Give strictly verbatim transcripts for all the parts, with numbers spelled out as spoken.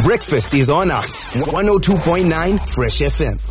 Breakfast is on us. one oh two point nine Fresh F M.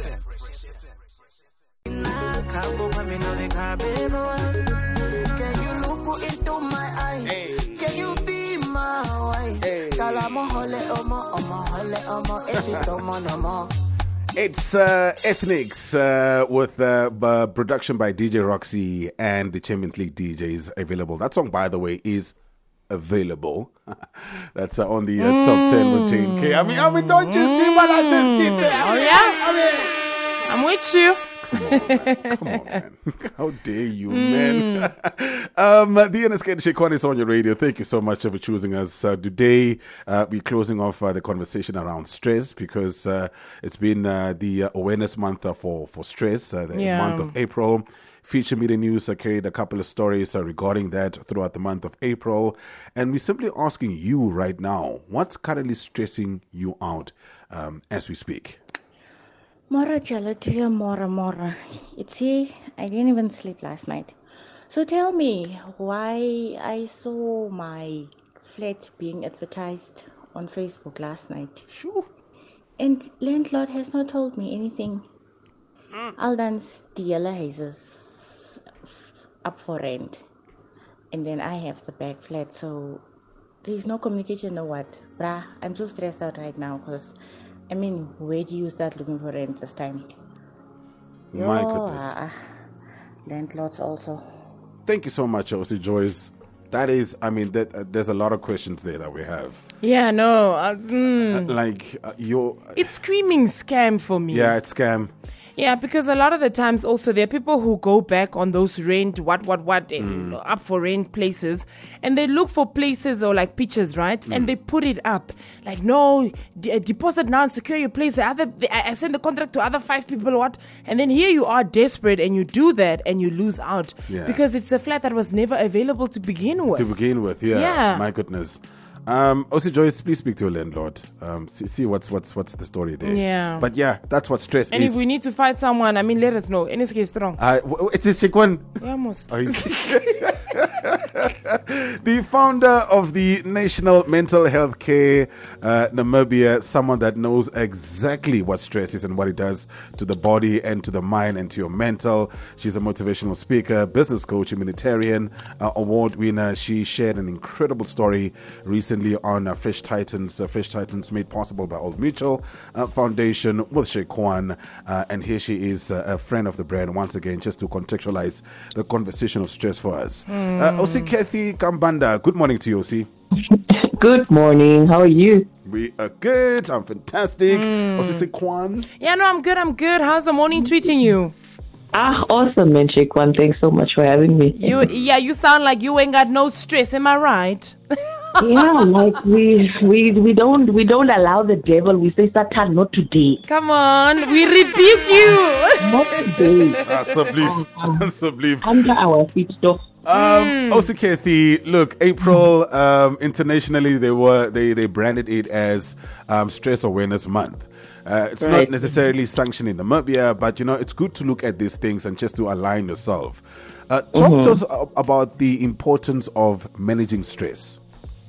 It's uh, Ethnics uh, with uh, b- production by D J Roxy and the Champions League D Js available. That song, by the way, is available. That's uh, on the uh, mm. top ten with Jane K. I mean, I mean, don't you see what I just did there? Oh yeah, I mean, I'm with you. Come on, man. Come on, man. How dare you, mm. man. um, the N S K Shekwan is on your radio. Thank you so much for choosing us. Uh, today, uh, we're closing off uh, the conversation around stress because uh, it's been uh, the uh, awareness month uh, for, for stress, uh, the yeah. month of April. Feature Media News uh, carried a couple of stories uh, regarding that throughout the month of April. And we're simply asking you right now, what's currently stressing you out um, as we speak? Mora Jalatuya Mora Mora. It's here. I didn't even sleep last night. So tell me why I saw my flat being advertised on Facebook last night. Sure. And landlord has not told me anything. Mm. Aldan's Diela houses up for rent. And then I have the back flat. So there's no communication, no what. Bruh, I'm so stressed out right now because I mean, where do you start looking for rent this time? My Yo, goodness. Uh, landlords also. Thank you so much, O C Joyce. That is, I mean, that, uh, there's a lot of questions there that we have. Yeah, no. Uh, mm. uh, like, uh, you're... It's screaming scam for me. Yeah, it's scam. Yeah, because a lot of the times also there are people who go back on those rent, what, what, what, mm. up for rent places, and they look for places or like pictures, right? Mm. And they put it up. Like, no, d- deposit now and secure your place. The other, the, I send the contract to other five people, what? And then here you are desperate and you do that and you lose out. Yeah. Because it's a flat that was never available to begin with. To begin with, yeah. yeah. My goodness. Um, O C Joyce, please speak to your landlord. Um, see, see what's what's what's the story there. Yeah. But yeah, that's what stress and is. And if we need to fight someone, I mean, let us know. N S K is strong. Uh, w- it's a Shekwan. Yeah, most. The founder of the National Mental Health Care uh, Namibia, someone that knows exactly what stress is and what it does to the body and to the mind and to your mental. She's a motivational speaker, business coach, humanitarian, uh, award winner. She shared an incredible story recently on uh, Fresh Titans. Uh, Fresh Titans made possible by Old Mutual uh, Foundation with Shekwan. Uh, and here she is, uh, a friend of the brand, once again, just to contextualize the conversation of stress for us. Mm. Uh, O C Kathy Kambanda, good morning to you, O C. Good morning. How are you? We are good. I'm fantastic. Mm. O C Shekwan. Yeah, no, I'm good. I'm good. How's the morning treating you? Ah, awesome, man, Shekwan. Thanks so much for having me. You, yeah, you sound like you ain't got no stress. Am I right? Yeah, like we we we don't we don't allow the devil. We say, Satan, not today. Come on, we rebuke you. Not today. That's a belief. That's a belief. Under our feet, though. Um, mm. O C Kathy, look, April um, internationally they were they they branded it as um, Stress Awareness Month. Uh, it's right. not necessarily sanctioned in Namibia, but you know it's good to look at these things and just to align yourself. Uh, talk mm-hmm. to us about the importance of managing stress.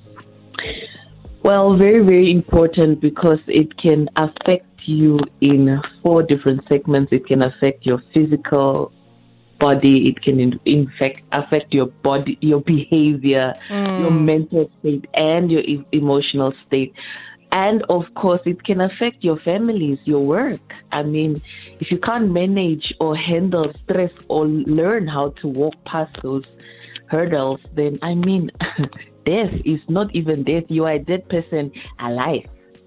Well, very, very important because it can affect you in four different segments. It can affect your physical body. It can in, in fact affect your body, your behavior, mm. your mental state, and your e- emotional state. And of course, it can affect your families, your work. I mean, if you can't manage or handle stress or learn how to walk past those hurdles, then I mean, death is not even death. You are a dead person alive.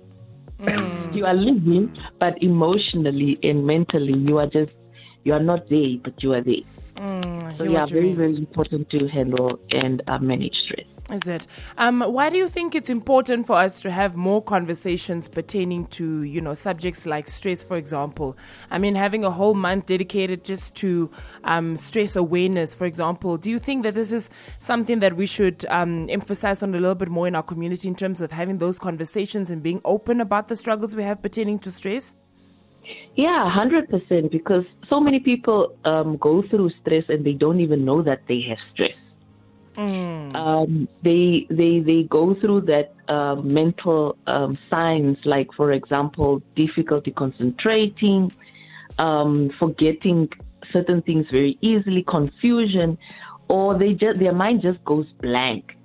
Mm. You are living, but emotionally and mentally, you are just, you are not there, but you are there. Mm, so yeah, very, very important to handle and uh, manage stress. Is it? Um, why do you think it's important for us to have more conversations pertaining to, you know, subjects like stress, for example? I mean, having a whole month dedicated just to um, stress awareness, for example. Do you think that this is something that we should um, emphasize on a little bit more in our community in terms of having those conversations and being open about the struggles we have pertaining to stress? Yeah, one hundred percent, because so many people um, go through stress and they don't even know that they have stress. Mm. Um, they they they go through that uh, mental um, signs, like for example, difficulty concentrating, um, forgetting certain things very easily, confusion, or they just their mind just goes blank.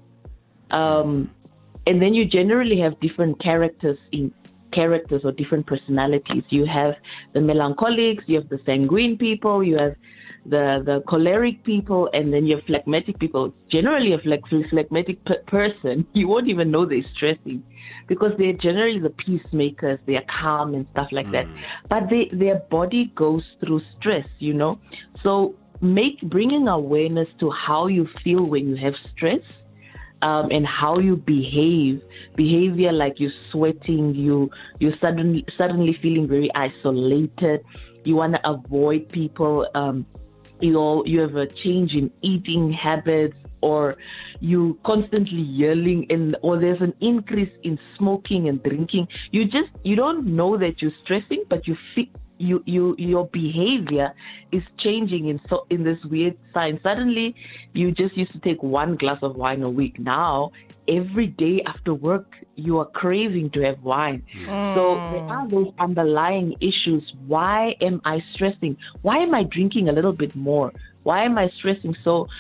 Um, and then you generally have different characters in characters or different personalities. You have the melancholics, you have the sanguine people, you have the the choleric people, and then you have phlegmatic people. Generally, a phleg- phlegmatic p- person, you won't even know they're stressing because they're generally the peacemakers. They're calm and stuff like mm. that. But they, their body goes through stress, you know. So make bringing awareness to how you feel when you have stress. Um, and how you behave, behavior like you're sweating, you you suddenly suddenly feeling very isolated. You want to avoid people. Um, you know, you have a change in eating habits, or you constantly yelling, and or there's an increase in smoking and drinking. You just you don't know that you're stressing, but you feel. You, you, your behavior is changing in so in this weird sign. Suddenly, you just used to take one glass of wine a week. Now, every day after work, you are craving to have wine. Mm. So there are those underlying issues. Why am I stressing? Why am I drinking a little bit more? Why am I stressing? So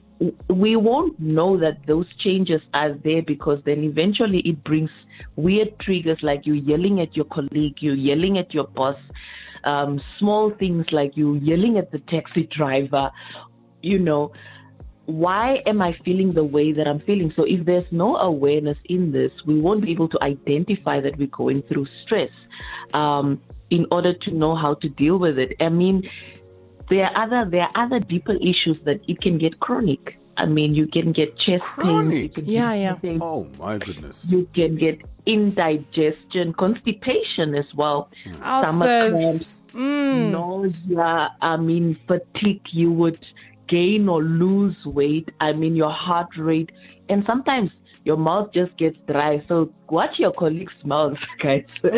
we won't know that those changes are there, because then eventually it brings weird triggers, like you yelling at your colleague, you yelling at your boss. Um, small things like you yelling at the taxi driver, you know, why am I feeling the way that I'm feeling? So if there's no awareness in this, we won't be able to identify that we're going through stress um, in order to know how to deal with it. I mean, there are other there are other deeper issues that it can get chronic. I mean, you can get chest Chronic. pains. Yeah, yeah. Pains. Oh, my goodness. You can get indigestion, constipation as well, Ulcers. stomach cramps, Mm. nausea. I mean, fatigue. You would gain or lose weight. I mean, your heart rate. And sometimes your mouth just gets dry. So watch your colleagues' mouths, guys. What?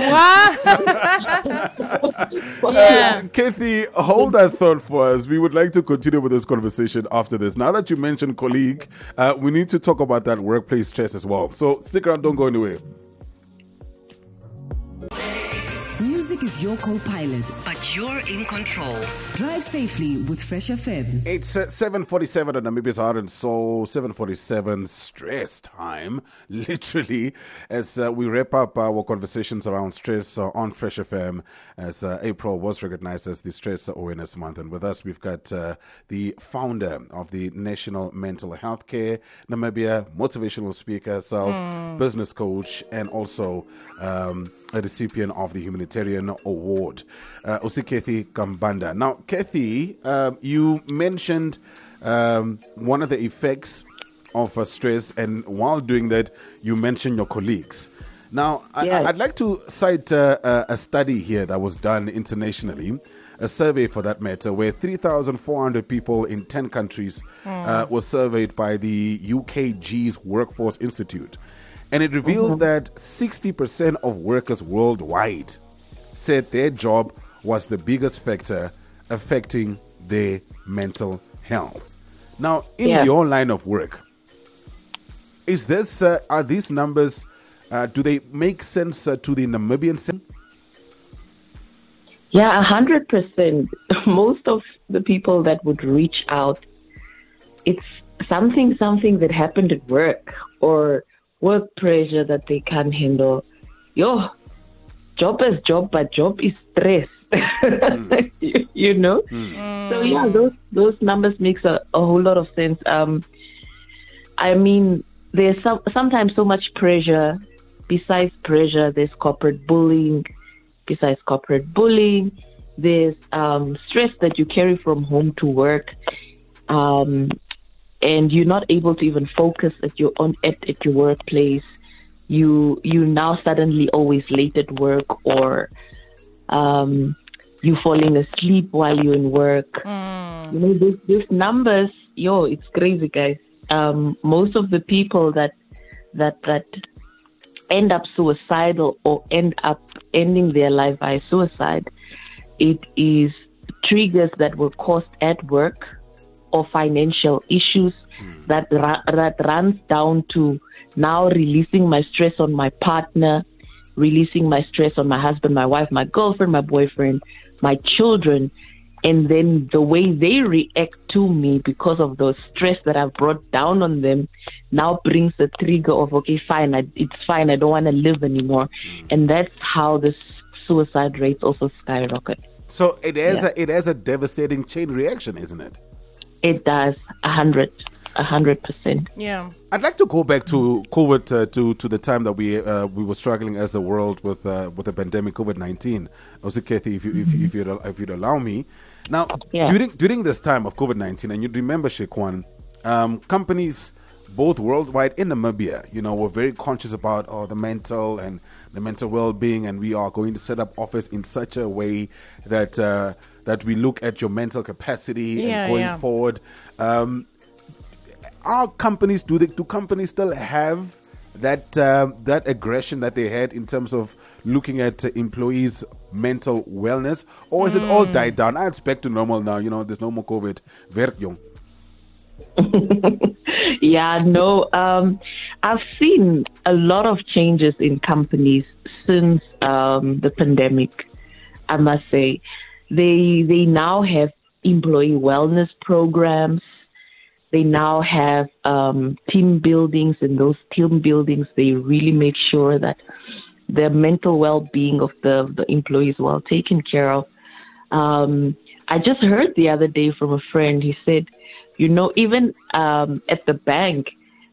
Yeah. Kathy, hold that thought for us. We would like to continue with this conversation after this. Now that you mentioned colleague, uh, we need to talk about that workplace stress as well. So stick around, don't go anywhere. Music is your co-pilot, but you're in control. Drive safely with Fresh F M. It's uh, seven forty-seven on Namibia's Heart and Soul. seven forty-seven stress time, literally, as uh, we wrap up our conversations around stress uh, on Fresh F M, as uh, April was recognized as the Stress Awareness Month. And with us, we've got uh, the founder of the National Mental Health Care Namibia, motivational speaker herself, mm. business coach, and also um, a recipient of the Humanitarian Award, uh, Usikhethi Kambanda. Now, Kathy, uh, you mentioned um, one of the effects of uh, stress, and while doing that, you mentioned your colleagues. Now, yeah. I, I'd like to cite uh, a, a study here that was done internationally, a survey for that matter, where three thousand four hundred people in ten countries mm. uh, were surveyed by the U K G's Workforce Institute. And it revealed mm-hmm. that sixty percent of workers worldwide said their job was the biggest factor affecting their mental health. Now, in yeah. your line of work, is this uh, are these numbers, uh, do they make sense uh, to the Namibian scene? Yeah, a hundred percent. Most of the people that would reach out, it's something, something that happened at work or work pressure that they can't handle. Yo, job is job, but job is stress. Mm. you, you know? Mm. So yeah, those those numbers makes a, a whole lot of sense. Um, I mean, there's some, sometimes so much pressure. Besides pressure, there's corporate bullying. Besides corporate bullying, there's um, stress that you carry from home to work. Um, and you're not able to even focus at your on at, at your workplace. You you now suddenly always late at work, or um, you falling asleep while you're in work. Mm. You know, these these numbers, yo, it's crazy, guys. Um, most of the people that that that end up suicidal or end up ending their life by suicide, it is triggers that were caused at work, or financial issues that ra- that runs down to now releasing my stress on my partner, releasing my stress on my husband, my wife, my girlfriend, my boyfriend, my children. And then the way they react to me because of the stress that I've brought down on them now brings the trigger of, okay, fine, I, it's fine, I don't want to live anymore. And that's how the suicide rates also skyrocket. So it has, Yeah. a, it has a devastating chain reaction, isn't it? It does, a hundred, a hundred percent. Yeah. I'd like to go back to COVID, uh, to to the time that we uh, we were struggling as a world with uh, with the pandemic COVID nineteen. Also, Kathy, if you if, if you'd if you'd allow me, now Yeah. during during this time of COVID nineteen, and you remember, Shekwan, um, companies both worldwide in Namibia, you know, were very conscious about oh, the mental and the mental well-being, and we are going to set up office in such a way that uh, that we look at your mental capacity Yeah, and going yeah. forward. Um, Are companies do they do companies still have that uh, that aggression that they had in terms of looking at uh, employees' mental wellness, or is it all died down? I expect to normal now. You know, there's no more COVID. Werk jong. Yeah, no. Um, I've seen a lot of changes in companies since um, the pandemic. I must say, they they now have employee wellness programs. They now have um, team buildings. In those team buildings, they really make sure that the mental well-being of the, the employees well taken care of. Um, I just heard the other day from a friend. He said, you know, even um, at the bank,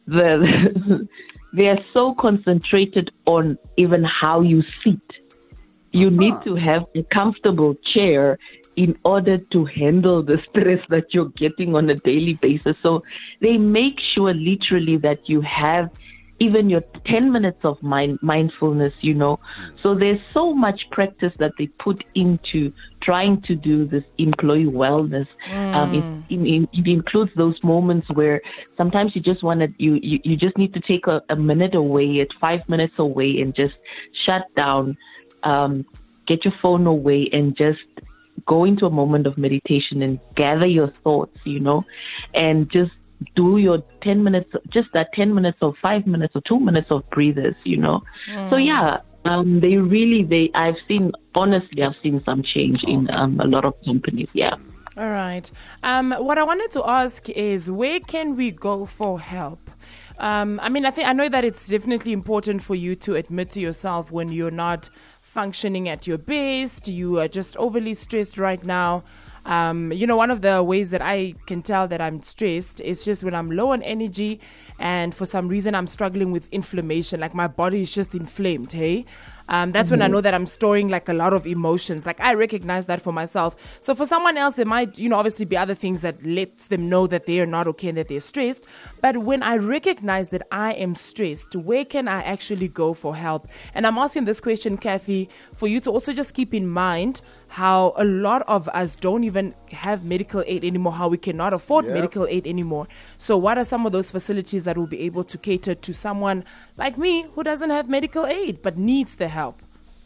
the they are so concentrated on even how you sit. You need to have a comfortable chair in order to handle the stress that you're getting on a daily basis. So they make sure literally that you have even your ten minutes of mind, mindfulness, you know. So there's so much practice that they put into trying to do this employee wellness. Mm. Um, it, it, it includes those moments where sometimes you just want to, you, you, you just need to take a, a minute away, at five minutes away, and just shut down, um, get your phone away, and just go into a moment of meditation and gather your thoughts, you know, and just do your ten minutes, just that ten minutes or five minutes or two minutes of breathers, you know. Mm. So yeah, um, they really, they, I've seen, honestly, I've seen some change in um, a lot of companies. Yeah. All right. Um, what I wanted to ask is, where can we go for help? Um, I mean, I think I know that it's definitely important for you to admit to yourself when you're not functioning at your best, you are just overly stressed right now. Um, you know, one of the ways that I can tell that I'm stressed is just when I'm low on energy and for some reason I'm struggling with inflammation, like my body is just inflamed, hey? Um, that's mm-hmm. when I know that I'm storing like a lot of emotions. Like I recognize that for myself. So for someone else, it might, you know, obviously be other things that lets them know that they are not okay and that they're stressed. But when I recognize that I am stressed, where can I actually go for help? And I'm asking this question, Kathy, for you to also just keep in mind how a lot of us don't even have medical aid anymore, how we cannot afford yep. medical aid anymore. So what are some of those facilities that will be able to cater to someone like me who doesn't have medical aid but needs the help?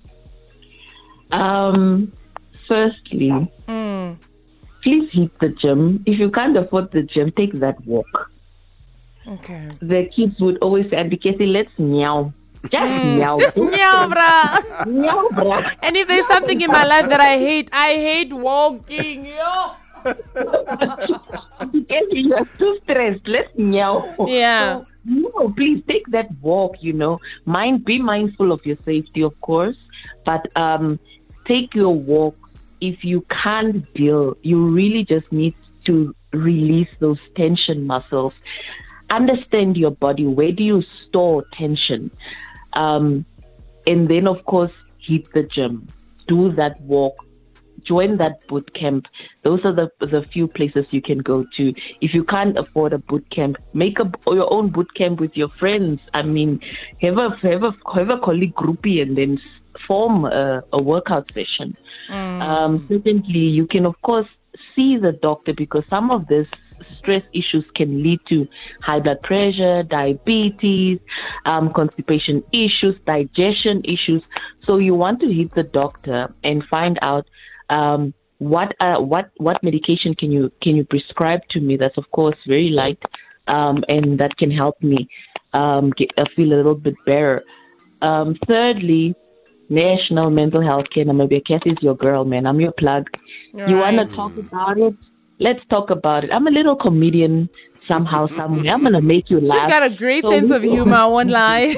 Um, firstly, mm. please hit the gym. If you can't afford the gym, take that walk. Okay. The kids would always say, Kathy, let's meow. Just mm, meow. Just meow, bruh. Meow, bruh. And if there's something in my life that I hate, I hate walking, yo. Because you are too stressed. Let's meow. Yeah. So, no, please take that walk, you know. Mind, be mindful of your safety, of course. But um, take your walk. If you can't deal, you really just need to release those tension muscles. Understand your body. Where do you store tension? Um, and then, of course, hit the gym. Do that walk. Join that boot camp. Those are the the few places you can go to. If you can't afford a boot camp, make a, your own boot camp with your friends. I mean, have a, have a, have a colleague groupie and then form a, a workout session. Mm. Um, secondly, you can, of course, see the doctor because some of this stress issues can lead to high blood pressure, diabetes, um, constipation issues, digestion issues. So you want to hit the doctor and find out um, what uh, what what medication can you can you prescribe to me that's of course very light, um, and that can help me um, get, uh, feel a little bit better. Um, thirdly, National Mental Health Care Namibia. Kathy is your girl, man. I'm your plug. Right. You want to talk about it? Let's talk about it. I'm a little comedian somehow, somewhere. I'm going to make you laugh. She's got a great So sense we- of humor, I won't lie.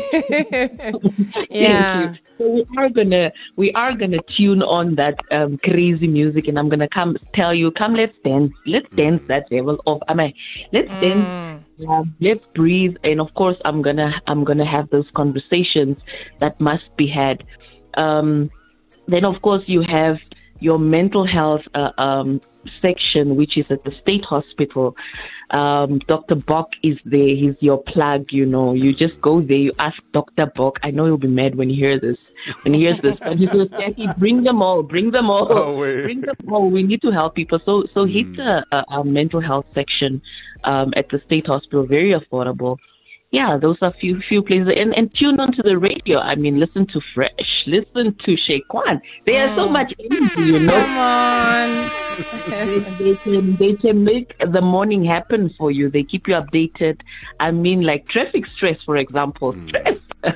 Yeah. Thank you. So we are gonna we are gonna tune on that um, crazy music, and I'm gonna come tell you, come, let's dance, let's dance that level of. I mean, let's dance, um, let's breathe, and of course, I'm gonna I'm gonna have those conversations that must be had. Um, then, of course, you have your mental health uh, um, section, which is at the State Hospital. Um, Doctor Bock is there. He's your plug, you know. You just go there, you ask Doctor Bock. I know he'll be mad when he hears this. When he hears this, but he says, Jackie, bring them all, bring them all. Oh, wait. Bring them all. We need to help people. So so hit a, a, a mental health section um, at the State Hospital. Very affordable. Yeah, those are few few places, and and tune on to the radio. I mean, listen to Fresh, listen to Shequan. They are so much energy, you know. Come on. they, they can they can make the morning happen for you. They keep you updated. I mean, like traffic stress, for example. Stress.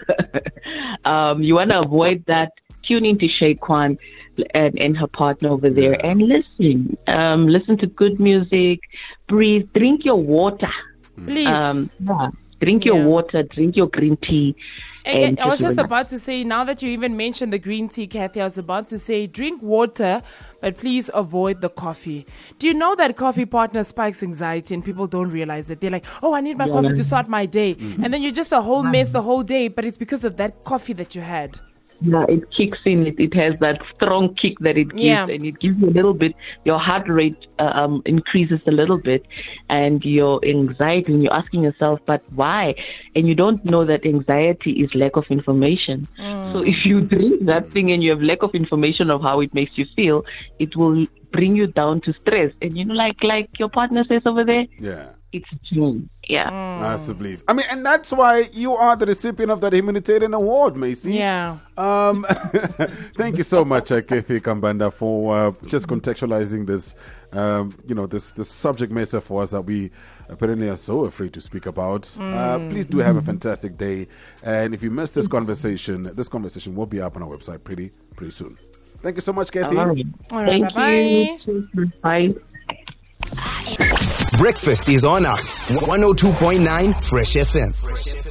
um, you want to avoid that. Tune into Shequan and, and her partner over there, and listen. Um, listen to good music. Breathe. Drink your water. Please. Um, yeah. Drink your Yeah. water, drink your green tea. And I was just relax. about to say, now that you even mentioned the green tea, Kathy, I was about to say, drink water, but please avoid the coffee. Do you know that coffee partner spikes anxiety and people don't realize it? They're like, oh, I need my Yeah. coffee to start my day. And then you're just a whole mess the whole day, but it's because of that coffee that you had. Yeah, it kicks in. It, it has that strong kick that it gives, Yeah. and it gives you a little bit. Your heart rate uh, um, increases a little bit, and your anxiety. And you're asking yourself, "But why?" And you don't know that anxiety is lack of information. So if you drink that thing and you have lack of information of how it makes you feel, it will bring you down to stress. And you know, like like your partner says over there, Yeah. it's June. Yeah. Massively. I mean, and that's why you are the recipient of that humanitarian award, Macy. Yeah. Um, thank you so much, uh, Kathy Kambanda, for uh, just contextualizing this, um, you know, this this subject matter for us that we apparently are so afraid to speak about. Uh, please do have a fantastic day, and if you missed this conversation, this conversation will be up on our website pretty pretty soon. Thank you so much, Kathy. All right. All right, Thank bye-bye. you. Bye. Breakfast is on us. one oh two point nine Fresh F M.